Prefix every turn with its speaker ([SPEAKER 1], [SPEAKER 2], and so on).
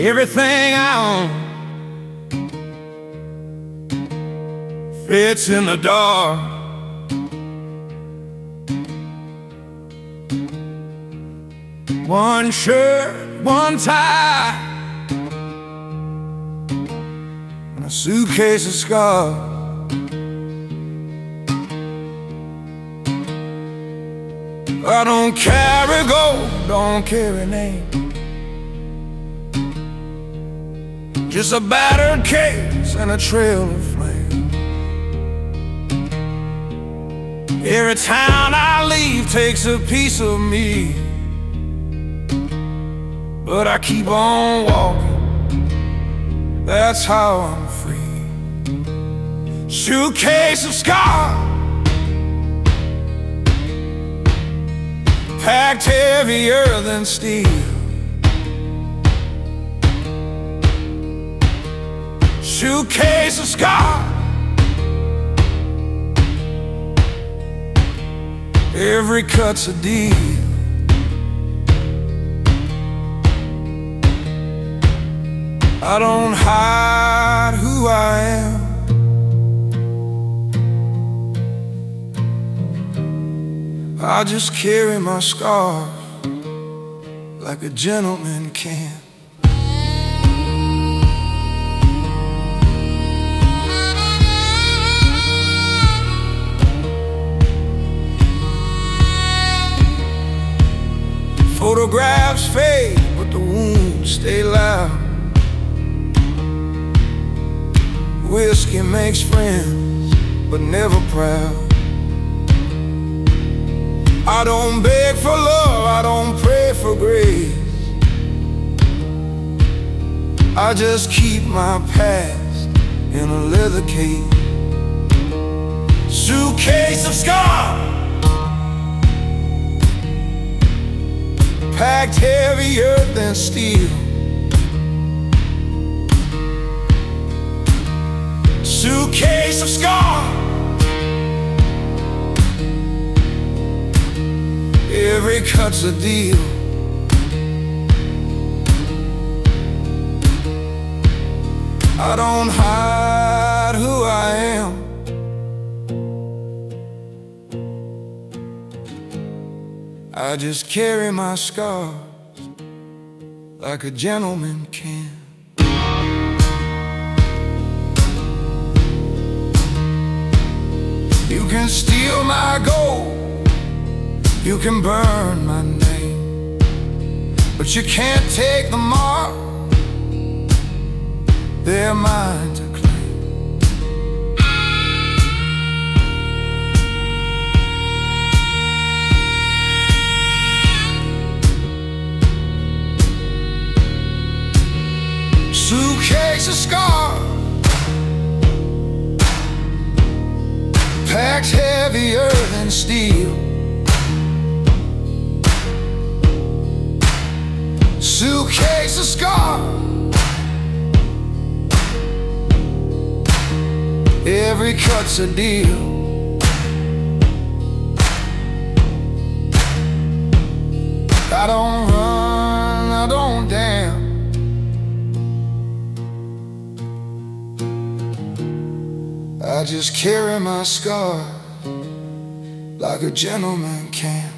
[SPEAKER 1] Everything I own fits in the dark. One shirt, one tie, and a suitcase of scars. I don't carry gold, don't carry name, just a battered case and a trail of flame. Every town I leave takes a piece of me, but I keep on walking, that's how I'm free. Suitcase of scars, packed heavier than steel. Suitcase of scars, every cut's a deal. I don't hide who I am, I just carry my scars like a gentleman can. Photographs fade, but the wounds stay loud. Whiskey makes friends, but never proud. I don't beg for love, I don't pray for grace, I just keep my past in a leather case. Suitcase of scars, packed heavier than steel. Suitcase of scars, every cut's a deal. I don't hide who I am, I just carry my scars like a gentleman can. You can steal my gold, you can burn my name, but you can't take the mark, they're mine to claim. Suitcase of scars, packed heavier than steel. Suitcase of scars, every cut's a deal. I don't run, I don't dance, I just carry my scars like a gentleman can.